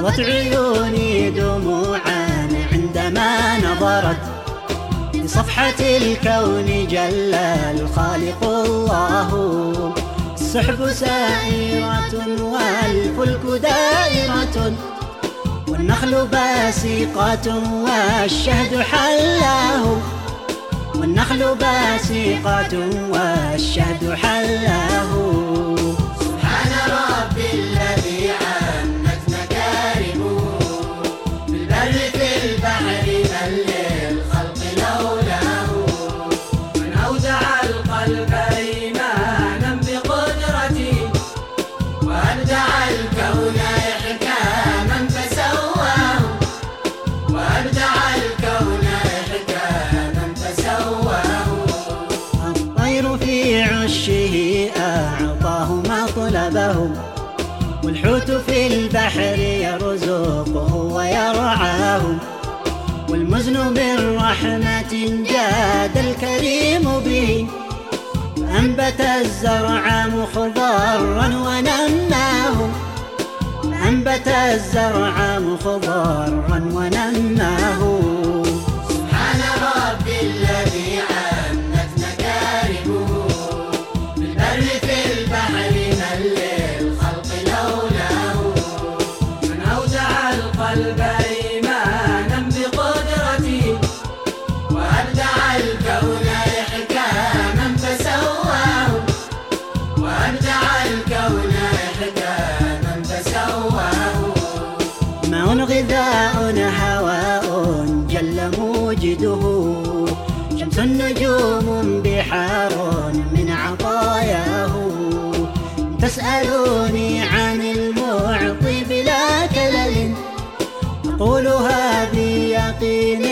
فاضت عيوني دموعا عندما نظرت لصفحة الكون جل الخالق الله. السحب سائرة والفلك دائرة، والنخل باسقة والشهد حلاه، والنخل باسقة والشهد حلاه. سبحان ربي الذي عمت مكارمه، في البر في البحر من للخلق لولاه. من أودع القلب إيمانا بقدرته، وأبدع الكون إحكاما فسواه، وأبدع الكون إحكاما فسواه. الطير في عشه أعطاه ما طلبه، والحوت في البحر يرزقه ويرعاه، والمزن من رحمة جاد الكريم به، أنبت الزرع مخضرا ونماه، أنبت الزرع مخضرا ونماه. سبحان ربي الذي عمت مكارمه، في البر في البحر من للخلق لولاه. من أودع القلب إيمانا بقدرته، وأبدع الكون إحكاما فسواه، وأبدع الكون إحكاما فسواه. ماء غذاء هواء جل موجده، شمس نجوم بحار من عطاياه. تسألوني عن المعطي بلا كلل، أقولها بيقين